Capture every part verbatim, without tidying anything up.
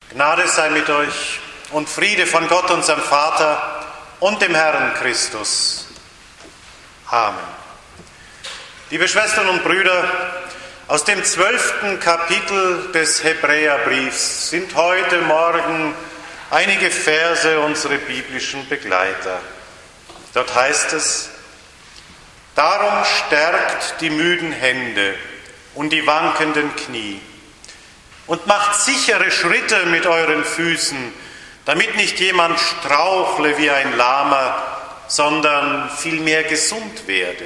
Gnade sei mit euch und Friede von Gott, unserem Vater und dem Herrn Christus. Amen. Liebe Schwestern und Brüder, aus dem zwölften Kapitel des Hebräerbriefs sind heute Morgen einige Verse unsere biblischen Begleiter. Dort heißt es: Darum stärkt die müden Hände und die wankenden Knie und macht sichere Schritte mit euren Füßen, damit nicht jemand strauchle wie ein Lahmer, sondern vielmehr gesund werde.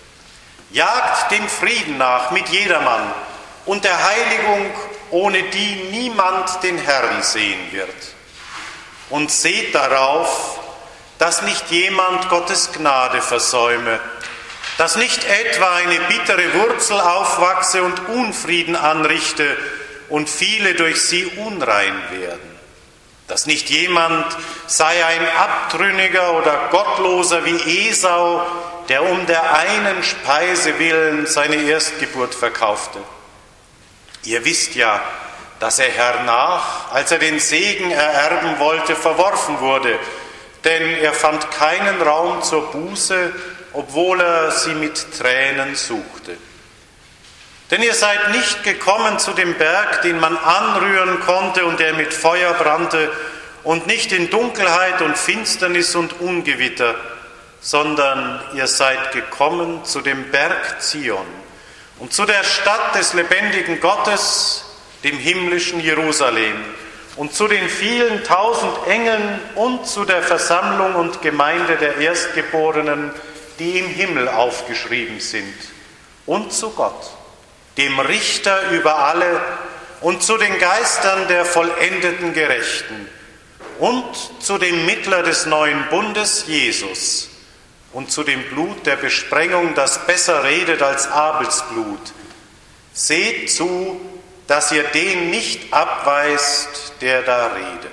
Jagt dem Frieden nach mit jedermann und der Heiligung, ohne die niemand den Herrn sehen wird. Und seht darauf, dass nicht jemand Gottes Gnade versäume, dass nicht etwa eine bittere Wurzel aufwachse und Unfrieden anrichte und viele durch sie unrein werden. Dass nicht jemand sei ein Abtrünniger oder Gottloser wie Esau, der um der einen Speise willen seine Erstgeburt verkaufte. Ihr wisst ja, dass er hernach, als er den Segen ererben wollte, verworfen wurde, denn er fand keinen Raum zur Buße, obwohl er sie mit Tränen suchte. Denn ihr seid nicht gekommen zu dem Berg, den man anrühren konnte und der mit Feuer brannte, und nicht in Dunkelheit und Finsternis und Ungewitter, sondern ihr seid gekommen zu dem Berg Zion und zu der Stadt des lebendigen Gottes, dem himmlischen Jerusalem, und zu den vielen tausend Engeln und zu der Versammlung und Gemeinde der Erstgeborenen, die im Himmel aufgeschrieben sind, und zu Gott, dem Richter über alle, und zu den Geistern der vollendeten Gerechten, und zu dem Mittler des neuen Bundes, Jesus, und zu dem Blut der Besprengung, das besser redet als Abels Blut. Seht zu, dass ihr den nicht abweist, der da redet.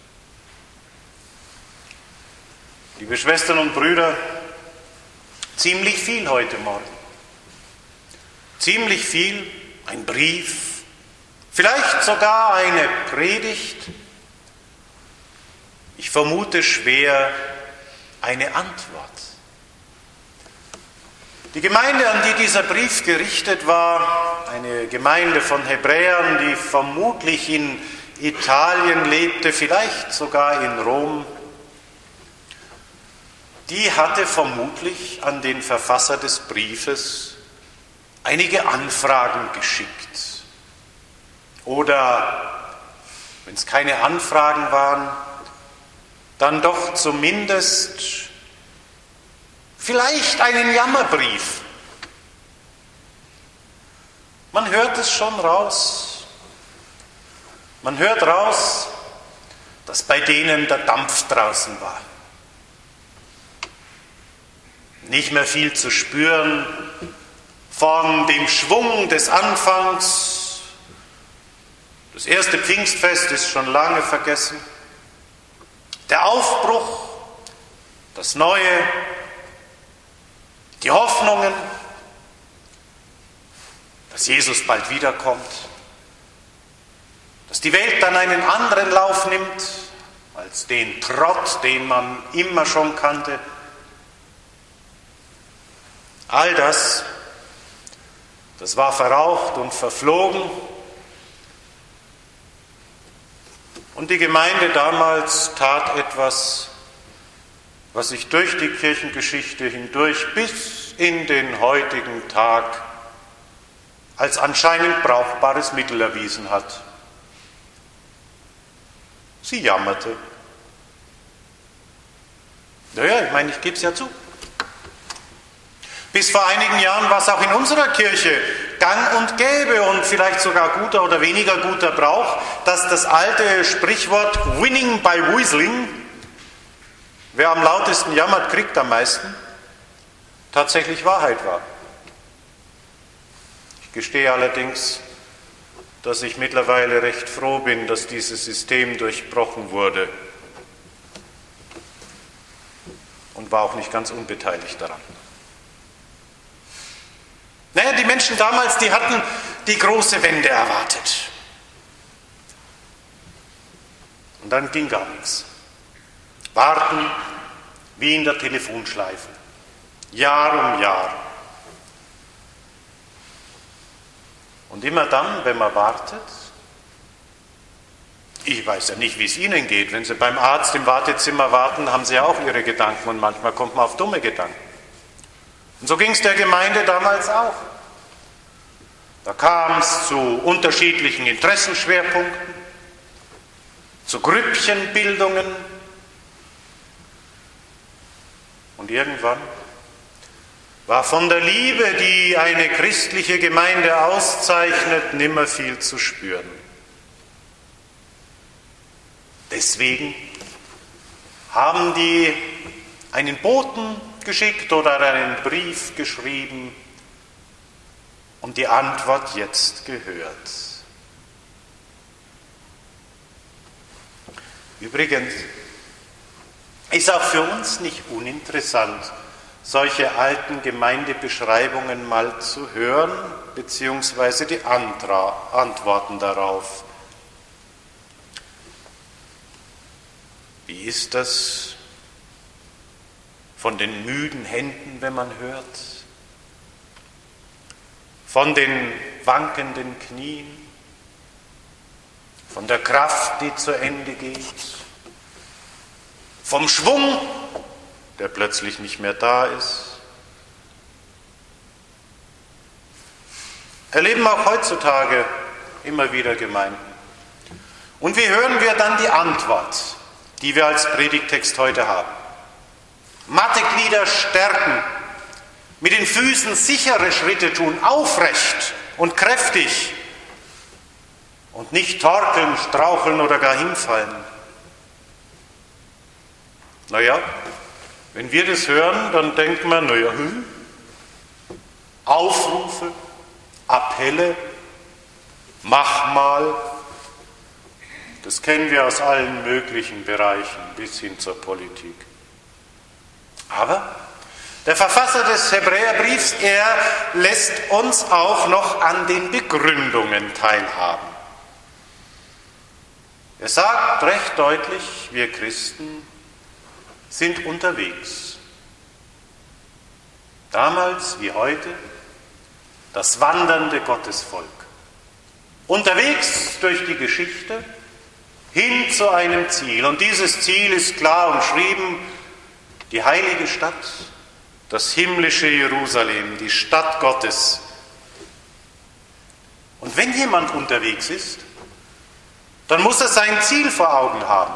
Liebe Schwestern und Brüder, ziemlich viel heute Morgen. Ziemlich viel, ein Brief, vielleicht sogar eine Predigt. Ich vermute schwer eine Antwort. Die Gemeinde, an die dieser Brief gerichtet war, eine Gemeinde von Hebräern, die vermutlich in Italien lebte, vielleicht sogar in Rom, die hatte vermutlich an den Verfasser des Briefes einige Anfragen geschickt. Oder, wenn es keine Anfragen waren, dann doch zumindest vielleicht einen Jammerbrief. Man hört es schon raus. Man hört raus, dass bei denen der Dampf draußen war. Nicht mehr viel zu spüren von dem Schwung des Anfangs. Das erste Pfingstfest ist schon lange vergessen. Der Aufbruch, das Neue, die Hoffnungen, dass Jesus bald wiederkommt, dass die Welt dann einen anderen Lauf nimmt als den Trott, den man immer schon kannte. All das, das war verraucht und verflogen. Und die Gemeinde damals tat etwas, was sich durch die Kirchengeschichte hindurch bis in den heutigen Tag als anscheinend brauchbares Mittel erwiesen hat. Sie jammerte. Naja, ich meine, ich gebe es ja zu. Bis vor einigen Jahren war es auch in unserer Kirche gang und gäbe und vielleicht sogar guter oder weniger guter Brauch, dass das alte Sprichwort Winning by Whistling, wer am lautesten jammert, kriegt am meisten, tatsächlich Wahrheit war. Ich gestehe allerdings, dass ich mittlerweile recht froh bin, dass dieses System durchbrochen wurde und war auch nicht ganz unbeteiligt daran. Naja, die Menschen damals, die hatten die große Wende erwartet. Und dann ging gar nichts. Warten wie in der Telefonschleife. Jahr um Jahr. Und immer dann, wenn man wartet, ich weiß ja nicht, wie es Ihnen geht, wenn Sie beim Arzt im Wartezimmer warten, haben Sie ja auch Ihre Gedanken und manchmal kommt man auf dumme Gedanken. Und so ging es der Gemeinde damals auch. Da kam es zu unterschiedlichen Interessenschwerpunkten, zu Grüppchenbildungen und irgendwann war von der Liebe, die eine christliche Gemeinde auszeichnet, nimmer viel zu spüren. Deswegen haben die einen Boten geschickt oder einen Brief geschrieben und die Antwort jetzt gehört. Übrigens ist auch für uns nicht uninteressant, solche alten Gemeindebeschreibungen mal zu hören, beziehungsweise die Antra- Antworten darauf. Wie ist das von den müden Händen, wenn man hört? Von den wankenden Knien? Von der Kraft, die zu Ende geht? Vom Schwung, der plötzlich nicht mehr da ist? Erleben auch heutzutage immer wieder Gemeinden. Und wie hören wir dann die Antwort, die wir als Predigttext heute haben? Matte Glieder stärken, mit den Füßen sichere Schritte tun, aufrecht und kräftig und nicht torkeln, straucheln oder gar hinfallen. Naja, wenn wir das hören, dann denkt man, naja, hm, Aufrufe, Appelle, mach mal, das kennen wir aus allen möglichen Bereichen bis hin zur Politik. Aber der Verfasser des Hebräerbriefs, er lässt uns auch noch an den Begründungen teilhaben. Er sagt recht deutlich, wir Christen sind unterwegs. Damals wie heute das wandernde Gottesvolk. Unterwegs durch die Geschichte hin zu einem Ziel. Und dieses Ziel ist klar umschrieben, die heilige Stadt, das himmlische Jerusalem, die Stadt Gottes. Und wenn jemand unterwegs ist, dann muss er sein Ziel vor Augen haben.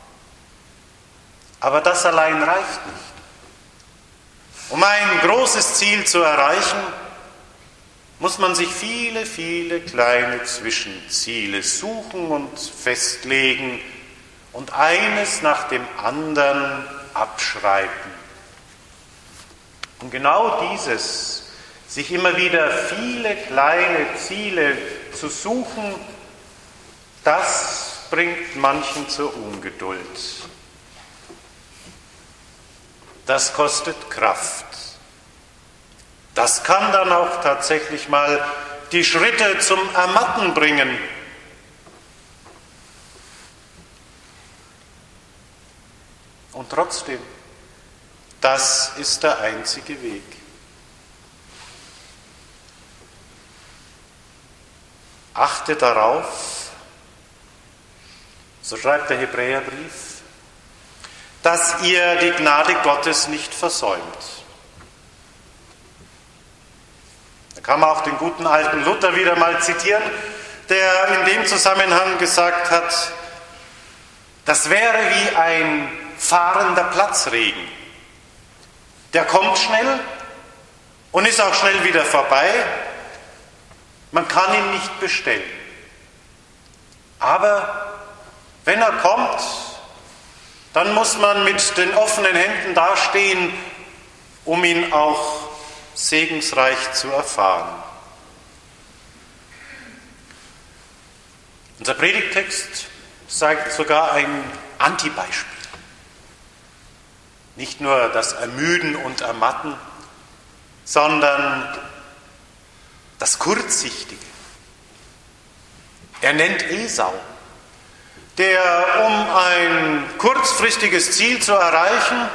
Aber das allein reicht nicht. Um ein großes Ziel zu erreichen, muss man sich viele, viele kleine Zwischenziele suchen und festlegen und eines nach dem anderen abschreiten. Und genau dieses, sich immer wieder viele kleine Ziele zu suchen, das bringt manchen zur Ungeduld. Das kostet Kraft. Das kann dann auch tatsächlich mal die Schritte zum Ermatten bringen. Und trotzdem, das ist der einzige Weg. Achte darauf, so schreibt der Hebräerbrief, dass ihr die Gnade Gottes nicht versäumt. Da kann man auch den guten alten Luther wieder mal zitieren, der in dem Zusammenhang gesagt hat, das wäre wie ein fahrender Platzregen. Der kommt schnell und ist auch schnell wieder vorbei. Man kann ihn nicht bestellen. Aber wenn er kommt, dann muss man mit den offenen Händen dastehen, um ihn auch segensreich zu erfahren. Unser Predigttext zeigt sogar ein Antibeispiel. Nicht nur das Ermüden und Ermatten, sondern das Kurzsichtige. Er nennt Esau, der, um ein kurzfristiges Ziel zu erreichen,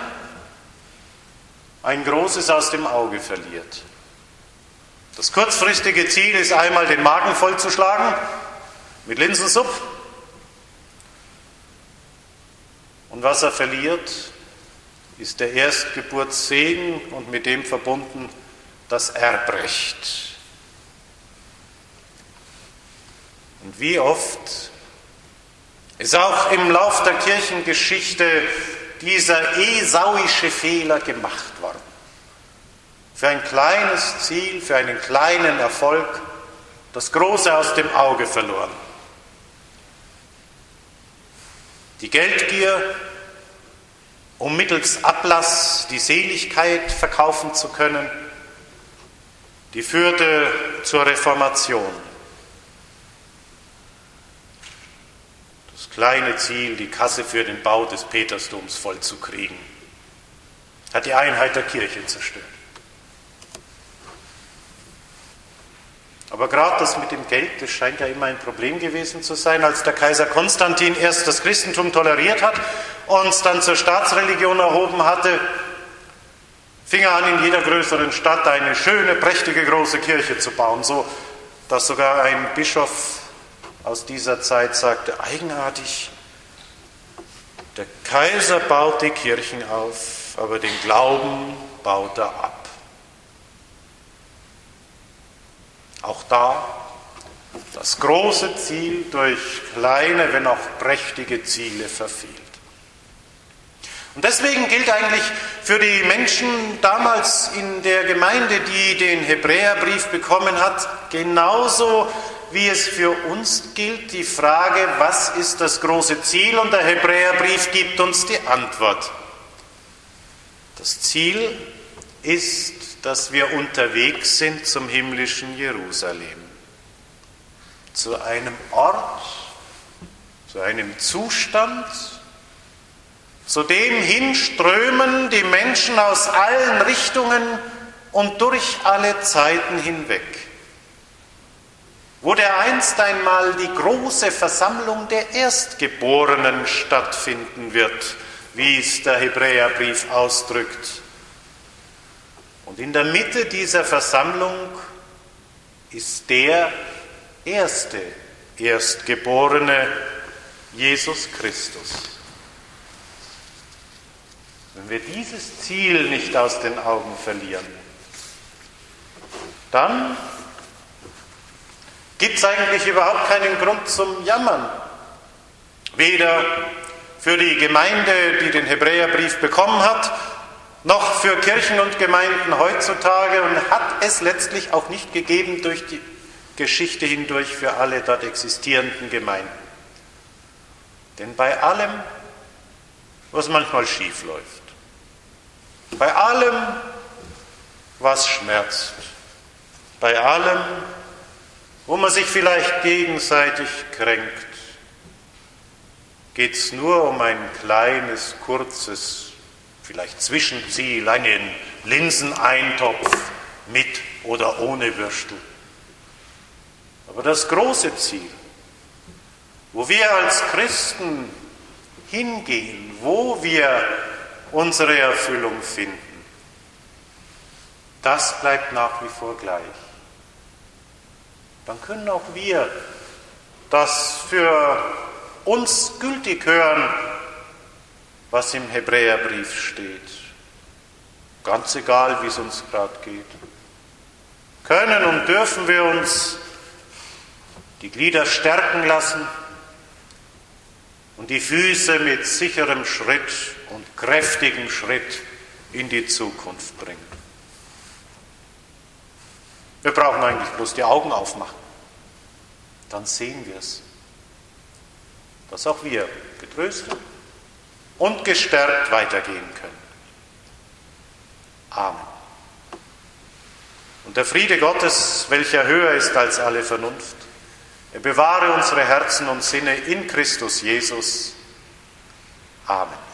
ein großes aus dem Auge verliert. Das kurzfristige Ziel ist einmal, den Magen vollzuschlagen mit Linsensuppe. Und was er verliert, ist der Erstgeburtssegen und mit dem verbunden das Erbrecht. Und wie oft ist auch im Lauf der Kirchengeschichte dieser esauische Fehler gemacht worden. Für ein kleines Ziel, für einen kleinen Erfolg, das Große aus dem Auge verloren. Die Geldgier, um mittels Ablass die Seligkeit verkaufen zu können, die führte zur Reformation. Das kleine Ziel, die Kasse für den Bau des Petersdoms vollzukriegen, hat die Einheit der Kirche zerstört. Aber gerade das mit dem Geld, das scheint ja immer ein Problem gewesen zu sein. Als der Kaiser Konstantin erst das Christentum toleriert hat und es dann zur Staatsreligion erhoben hatte, fing er an, in jeder größeren Stadt eine schöne, prächtige, große Kirche zu bauen, so dass sogar ein Bischof aus dieser Zeit sagte, eigenartig, der Kaiser baut die Kirchen auf, aber den Glauben baut er ab. Auch da das große Ziel durch kleine, wenn auch prächtige Ziele verfehlt. Und deswegen gilt eigentlich für die Menschen damals in der Gemeinde, die den Hebräerbrief bekommen hat, genauso wie es für uns gilt, die Frage, was ist das große Ziel? Und der Hebräerbrief gibt uns die Antwort. Das Ziel ist, dass wir unterwegs sind zum himmlischen Jerusalem, zu einem Ort, zu einem Zustand, zu dem hinströmen die Menschen aus allen Richtungen und durch alle Zeiten hinweg, wo dereinst einmal die große Versammlung der Erstgeborenen stattfinden wird, wie es der Hebräerbrief ausdrückt. Und in der Mitte dieser Versammlung ist der erste Erstgeborene, Jesus Christus. Wenn wir dieses Ziel nicht aus den Augen verlieren, dann gibt es eigentlich überhaupt keinen Grund zum Jammern. Weder für die Gemeinde, die den Hebräerbrief bekommen hat, noch für Kirchen und Gemeinden heutzutage und hat es letztlich auch nicht gegeben durch die Geschichte hindurch für alle dort existierenden Gemeinden. Denn bei allem, was manchmal schief läuft, bei allem, was schmerzt, bei allem, wo man sich vielleicht gegenseitig kränkt, geht es nur um ein kleines, kurzes, vielleicht Zwischenziel, einen Linseneintopf mit oder ohne Würstel. Aber das große Ziel, wo wir als Christen hingehen, wo wir unsere Erfüllung finden, das bleibt nach wie vor gleich. Dann können auch wir das für uns gültig hören, was im Hebräerbrief steht. Ganz egal, wie es uns gerade geht. Können und dürfen wir uns die Glieder stärken lassen und die Füße mit sicherem Schritt und kräftigem Schritt in die Zukunft bringen. Wir brauchen eigentlich bloß die Augen aufmachen. Dann sehen wir es. Dass auch wir getröstet und gestärkt weitergehen können. Amen. Und der Friede Gottes, welcher höher ist als alle Vernunft, er bewahre unsere Herzen und Sinne in Christus Jesus. Amen.